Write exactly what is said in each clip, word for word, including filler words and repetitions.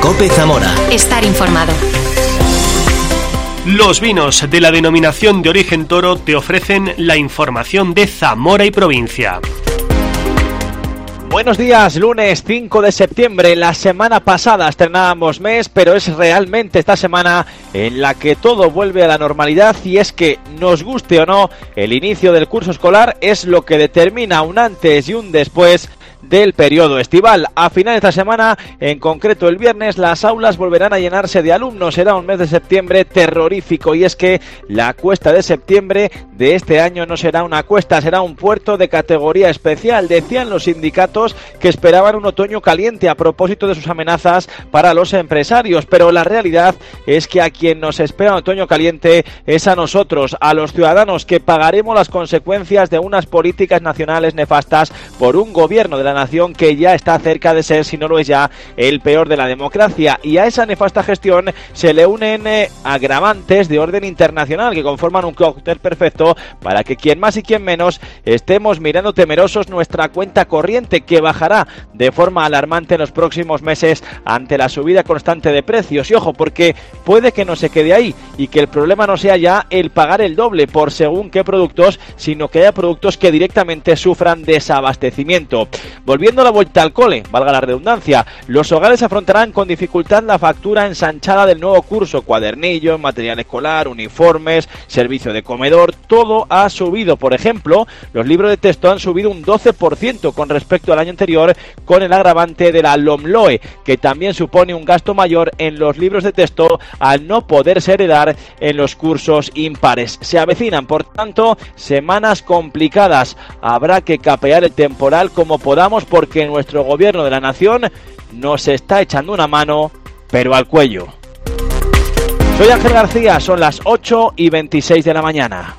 COPE Zamora. Estar informado. Los vinos de la denominación de origen Toro te ofrecen la información de Zamora y provincia. Buenos días, lunes cinco de septiembre. La semana pasada estrenábamos mes, pero es realmente esta semana en la que todo vuelve a la normalidad, y es que, nos guste o no, el inicio del curso escolar es lo que determina un antes y un después del periodo estival. A final de esta semana, en concreto el viernes, las aulas volverán a llenarse de alumnos. Será un mes de septiembre terrorífico, y es que la cuesta de septiembre de este año no será una cuesta, será un puerto de categoría especial. Decían los sindicatos que esperaban un otoño caliente a propósito de sus amenazas para los empresarios, pero la realidad es que a quien nos espera un otoño caliente es a nosotros, a los ciudadanos, que pagaremos las consecuencias de unas políticas nacionales nefastas por un gobierno de la nación que ya está cerca de ser, si no lo es ya, el peor de la democracia. Y a esa nefasta gestión se le unen eh, agravantes de orden internacional que conforman un cóctel perfecto para que quien más y quien menos estemos mirando temerosos nuestra cuenta corriente, que bajará de forma alarmante en los próximos meses ante la subida constante de precios. Y ojo, porque puede que no se quede ahí y que el problema no sea ya el pagar el doble por según qué productos, sino que haya productos que directamente sufran desabastecimiento. Volviendo a la vuelta al cole, valga la redundancia, los hogares afrontarán con dificultad la factura ensanchada del nuevo curso: cuadernillos, material escolar, uniformes, servicio de comedor, todo ha subido. Por ejemplo, los libros de texto han subido un doce por ciento con respecto al año anterior, con el agravante de la LOMLOE, que también supone un gasto mayor en los libros de texto al no poderse heredar en los cursos impares. Se avecinan, por tanto, semanas complicadas. Habrá que capear el temporal como podamos, porque nuestro gobierno de la nación nos está echando una mano, pero al cuello. Soy Ángel García, son las ocho y veintiséis de la mañana.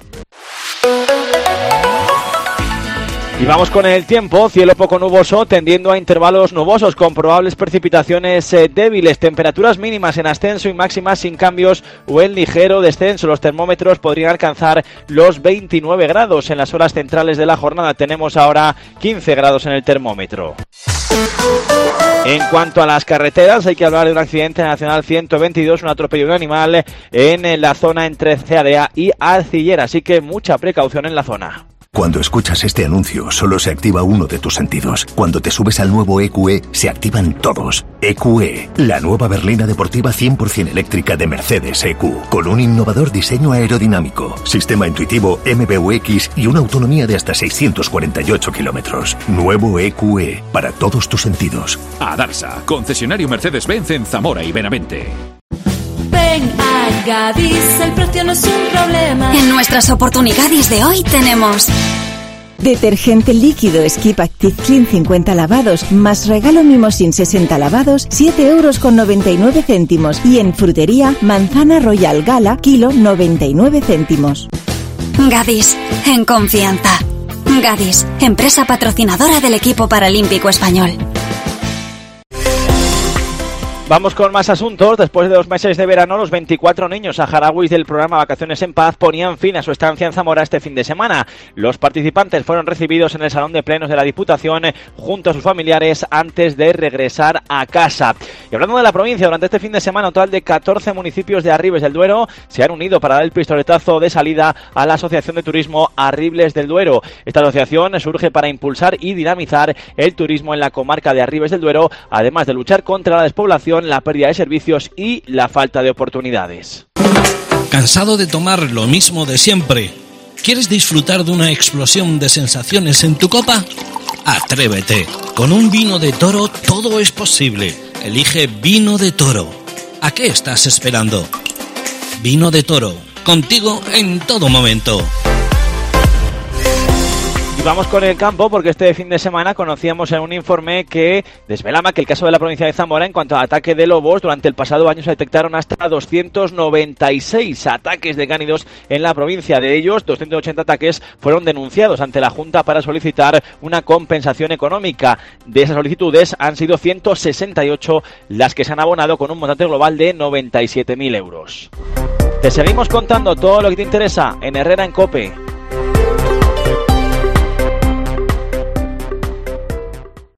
Y vamos con el tiempo. Cielo poco nuboso tendiendo a intervalos nubosos con probables precipitaciones eh, débiles, temperaturas mínimas en ascenso y máximas sin cambios o en ligero descenso. Los termómetros podrían alcanzar los veintinueve grados. En las horas centrales de la jornada tenemos ahora quince grados en el termómetro. En cuanto a las carreteras, hay que hablar de un accidente en la Nacional ciento veintidós, un atropello de un animal en la zona entre Ceadea y Arcillera, así que mucha precaución en la zona. Cuando escuchas este anuncio, solo se activa uno de tus sentidos. Cuando te subes al nuevo E Q E, se activan todos. E Q E, la nueva berlina deportiva cien por ciento eléctrica de Mercedes E Q, con un innovador diseño aerodinámico, sistema intuitivo M B U X y una autonomía de hasta seiscientos cuarenta y ocho kilómetros. Nuevo E Q E, para todos tus sentidos. Adarsa, concesionario Mercedes-Benz en Zamora y Benavente. Ven a Gadis, el precio no es un problema. En nuestras oportunidades de hoy tenemos detergente líquido Skip Active Clean cincuenta lavados más regalo Mimosin sesenta lavados, siete euros con noventa y nueve céntimos. Y en frutería, manzana Royal Gala, kilo noventa y nueve céntimos. Gadis, en confianza. Gadis, empresa patrocinadora del equipo paralímpico español. Vamos con más asuntos. Después de dos meses de verano, los veinticuatro niños saharauis del programa Vacaciones en Paz ponían fin a su estancia en Zamora este fin de semana. Los participantes fueron recibidos en el Salón de Plenos de la Diputación junto a sus familiares antes de regresar a casa. Y hablando de la provincia, durante este fin de semana, un total de catorce municipios de Arribes del Duero se han unido para dar el pistoletazo de salida a la Asociación de Turismo Arribes del Duero. Esta asociación surge para impulsar y dinamizar el turismo en la comarca de Arribes del Duero, además de luchar contra la despoblación, la pérdida de servicios y la falta de oportunidades. ¿Cansado de tomar lo mismo de siempre? ¿Quieres disfrutar de una explosión de sensaciones en tu copa? Atrévete. Con un vino de Toro todo es posible. Elige Vino de Toro. ¿A qué estás esperando? Vino de Toro, contigo en todo momento. Y vamos con el campo, porque este fin de semana conocíamos en un informe que desvelaba que el caso de la provincia de Zamora en cuanto a ataque de lobos, durante el pasado año se detectaron hasta doscientos noventa y seis ataques de cánidos en la provincia. De ellos, doscientos ochenta ataques fueron denunciados ante la Junta para solicitar una compensación económica. De esas solicitudes han sido ciento sesenta y ocho las que se han abonado, con un montante global de noventa y siete mil euros. Te seguimos contando todo lo que te interesa en Herrera en COPE.